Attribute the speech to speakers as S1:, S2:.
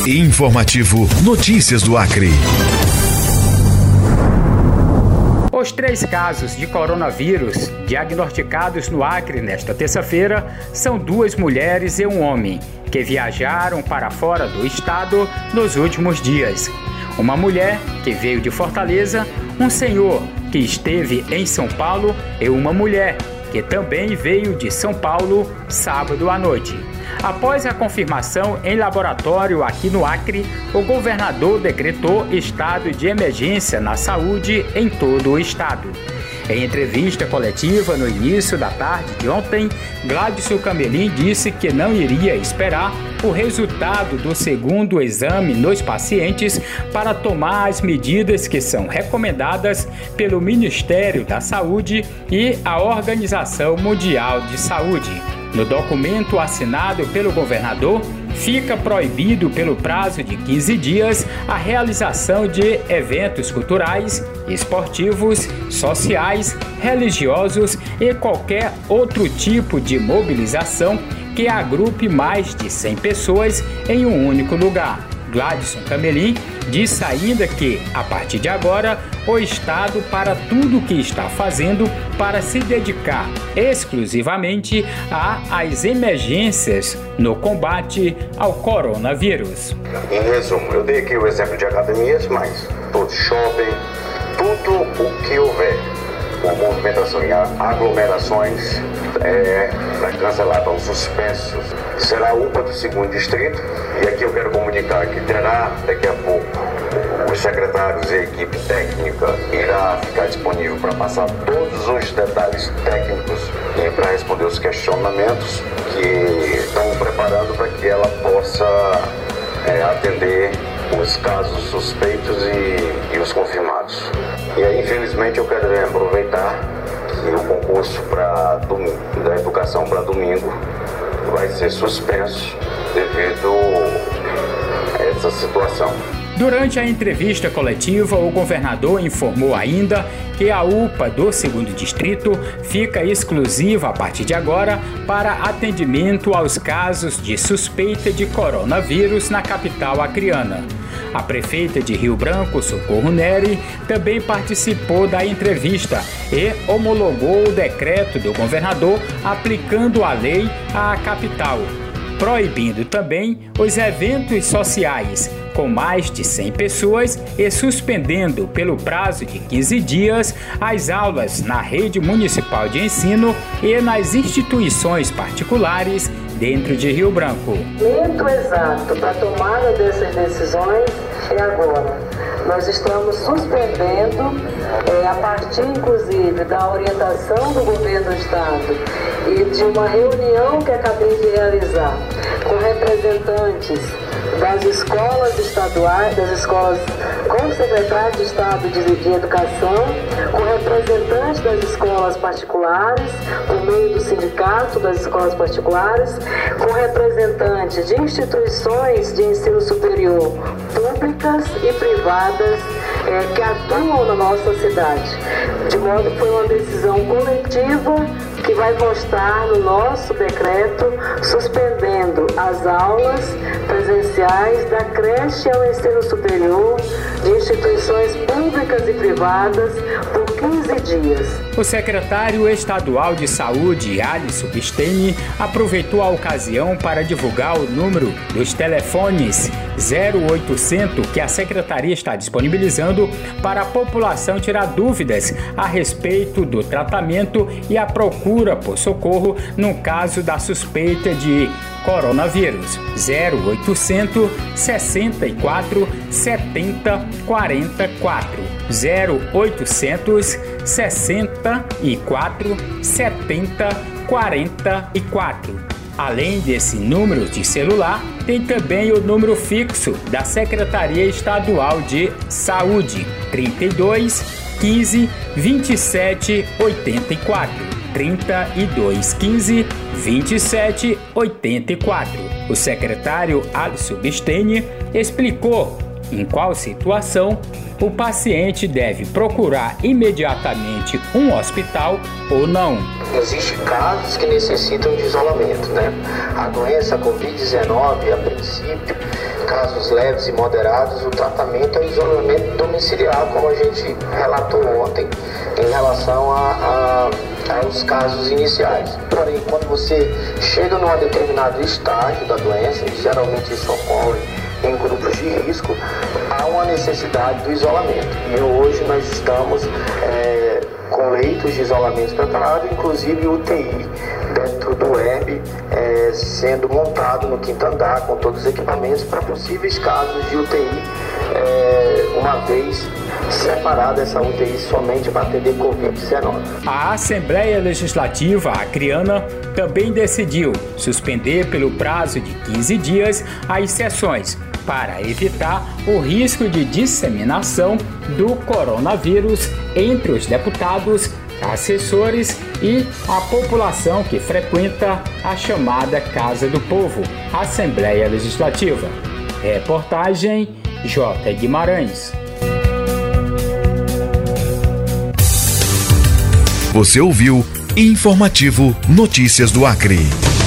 S1: Informativo Notícias do Acre.
S2: Os 3 casos de coronavírus diagnosticados no Acre nesta terça-feira são 2 mulheres e um homem que viajaram para fora do estado nos últimos dias. Uma mulher que veio de Fortaleza, um senhor que esteve em São Paulo e uma mulher que também veio de São Paulo sábado à noite. Após a confirmação em laboratório aqui no Acre, o governador decretou estado de emergência na saúde em todo o estado. Em entrevista coletiva no início da tarde de ontem, Gladson Camelim disse que não iria esperar o resultado do segundo exame nos pacientes para tomar as medidas que são recomendadas pelo Ministério da Saúde e a Organização Mundial de Saúde. No documento assinado pelo governador, fica proibido pelo prazo de 15 dias a realização de eventos culturais, esportivos, sociais, religiosos e qualquer outro tipo de mobilização que agrupe mais de 100 pessoas em um único lugar. Gladson Camelim disse ainda que, a partir de agora, o Estado para tudo o que está fazendo para se dedicar exclusivamente às emergências no combate ao coronavírus.
S3: Em resumo, eu dei aqui o exemplo de academias, mas todo shopping, tudo o que houver com movimentação em aglomerações cancelado, estão suspensos. Será a UPA do 2º Distrito, e aqui eu quero comunicar que terá daqui a pouco os secretários e a equipe técnica irá ficar disponível para passar todos os detalhes técnicos e para responder os questionamentos que estão preparando para que ela possa atender os casos suspeitos e os confirmados. E aí, infelizmente, eu quero aproveitar que o concurso da educação para domingo vai ser suspenso devido a essa situação.
S2: Durante a entrevista coletiva, o governador informou ainda que a UPA do 2º Distrito fica exclusiva a partir de agora para atendimento aos casos de suspeita de coronavírus na capital acreana. A prefeita de Rio Branco, Socorro Neri, também participou da entrevista e homologou o decreto do governador aplicando a lei à capital, proibindo também os eventos sociais com mais de 100 pessoas e suspendendo pelo prazo de 15 dias as aulas na rede municipal de ensino e nas instituições particulares dentro de Rio Branco.
S4: O momento exato para a tomada dessas decisões é agora. Nós estamos suspendendo, a partir inclusive da orientação do governo do estado e de uma reunião que acabei de realizar com representantes das escolas estaduais, das escolas com o secretário de Estado de Educação, com representantes das escolas particulares, por meio do sindicato das escolas particulares, com representantes de instituições de ensino superior públicas e privadas que atuam na nossa cidade. De modo que foi uma decisão coletiva que vai constar no nosso decreto suspendendo as aulas presenciais da creche ao ensino superior de instituições públicas e privadas por 15 dias.
S2: O secretário estadual de Saúde, Alisson Bisteni, aproveitou a ocasião para divulgar o número dos telefones 0800 que a secretaria está disponibilizando para a população tirar dúvidas a respeito do tratamento e a procura por socorro no caso da suspeita de coronavírus. 0800 64 70 44. 0800 64 70 44. Além desse número de celular, tem também o número fixo da Secretaria Estadual de Saúde, 32 15 27 84. 32 15 27 84. O secretário Alisson Bisteni explicou em qual situação o paciente deve procurar imediatamente um hospital ou não.
S5: Existem casos que necessitam de isolamento, né? A doença Covid-19, a princípio,
S1: casos leves e moderados, o tratamento é o isolamento domiciliar, como a gente relatou ontem, em relação aos casos iniciais. Porém, quando você chega num determinado estágio da doença, e geralmente isso ocorre em grupos de risco, há uma necessidade do isolamento. E hoje nós estamos com leitos de isolamento preparado, inclusive UTI dentro do ERB, sendo montado no quinto andar com todos os equipamentos para possíveis casos de UTI, uma vez separada essa UTI somente para atender Covid-19.
S2: A Assembleia Legislativa acreana também decidiu suspender pelo prazo de 15 dias as sessões para evitar o risco de disseminação do coronavírus entre os deputados, assessores e a população que frequenta a chamada Casa do Povo, Assembleia Legislativa. Reportagem J. Guimarães.
S5: Você ouviu Informativo Notícias do Acre.